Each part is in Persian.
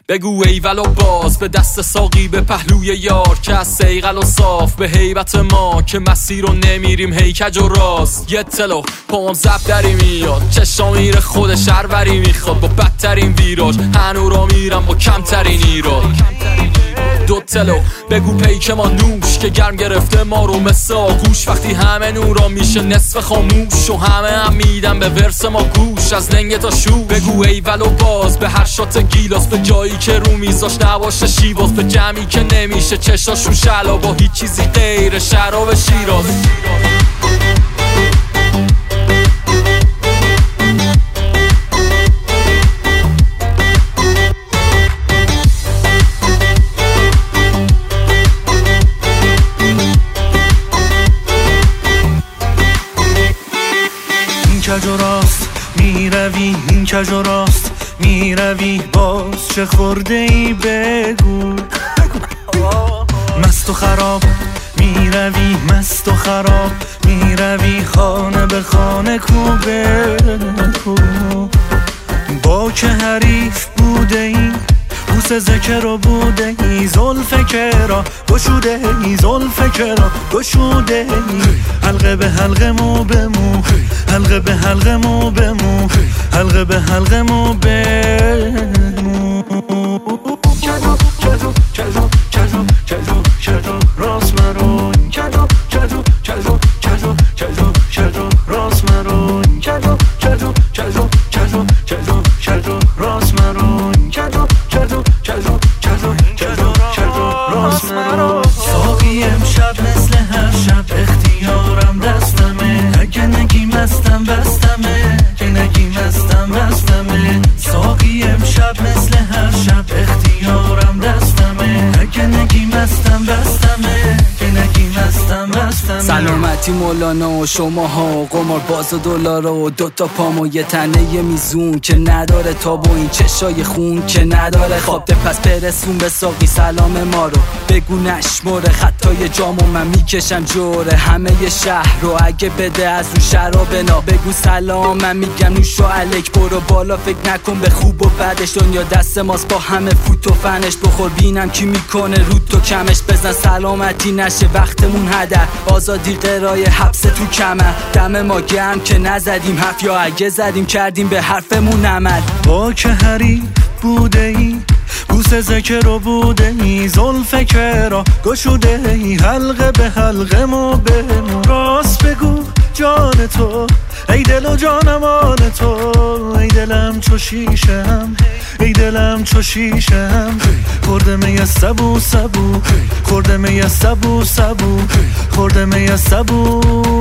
بگو ایول و باز به دست ساقی به پهلوی یار که از سیغل و صاف به هیبت ما که مسیر رو نمیریم هیکج و راست. یه تلو پام زب دری میاد چشا میره خود شهروری میخواد با بدترین ویراج هنو را میرم با کمترین ایراد. دو تلو بگو پیک ما نوش که گرم گرفته ما رو مثل آغوش وقتی همه نورا میشه نصف خاموش و همه هم میدن به ورس ما گوش از لنگ تا شو. بگو ایول و باز به هر شات گیلاس به جایی که رو میزاش نباشه شیواز به جمعی که نمیشه چشاشون شلا با هیچ چیزی غیر شراب شیراز. کج و راست میروی این کج و راست میروی باز چه خورده ای بگو. مست و خراب میروی مست و خراب میروی خانه به خانه کوبه کو. با که حریف بوده ای بوس ذکر رو بوده ای زلف کرا گشوده ای زلف کرا گشوده ای حلقه به حلقه مو به مو حلقه به حلقه مو به مو حلقه به حلقه مو به مو. کجو کجو کجو کجو کجو کجو راست مرو کجو کجو کجو کجو کجو کجو راست مرو کجو کجو کجو کجو کجو کجو راست مرو کجو کجو کجو کجو کجو کجو راست مرو. ساقی امشب مثل هر شب اختیارم دستمه اگه نگی مستم بستمه که نگی مستم بستمه. ساقی امشب مثل هر شب اختیارم دستمه اگه نگی مستم بستمه که نگی مستم بستمه. سلامتی مولانا و شماها قمار باز و دلار و دوتا پام و یه تنه یه میزون که نداره تاب و این چشای خون که نداره خواب ده پس برسون به ساقی سلام ما رو بگو نشمره خطای جامو من میکشم جوره همه ی شهر رو اگه بده از اون شراب نا بگو سلام من میگم نوش و الک برو بالا فکر نکن به خوب و بدش دنیا دست ماست با همه فوت و فنش بخور بینم کی میکنه رود تو کمش بزن سلامتی نشه وقتمون هدر آزادی قرای حبس تو کمر دم ما گرم که نزدیم حرف یا اگه زدیم کردیم به حرفمون عمل. با که حریف بوده ای بوس ذکر رو بوده ای زلف کرا گشوده ای حلقه به حلقه مو به مو. راست بگو جان تو ای دل و جانم آن تو ای دلم چو شیشم ای دلم چو شیشم خورده می سبو سبو خورده می سبو سبو خورده می سبو.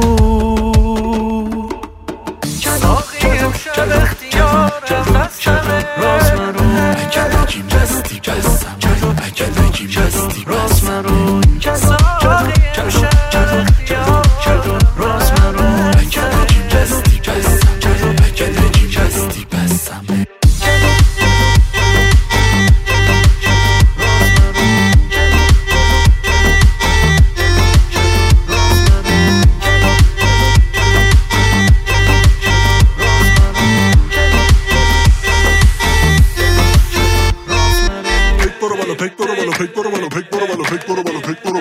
ساقی امشب اختیارم دستمه راست مرو اگه نگی مستی بستم اگه نگی مستی راست مرو ساقی امشب اختیارم راست مرو اگه نگی مستی بستم اگه نگی مستی بستم. Pick,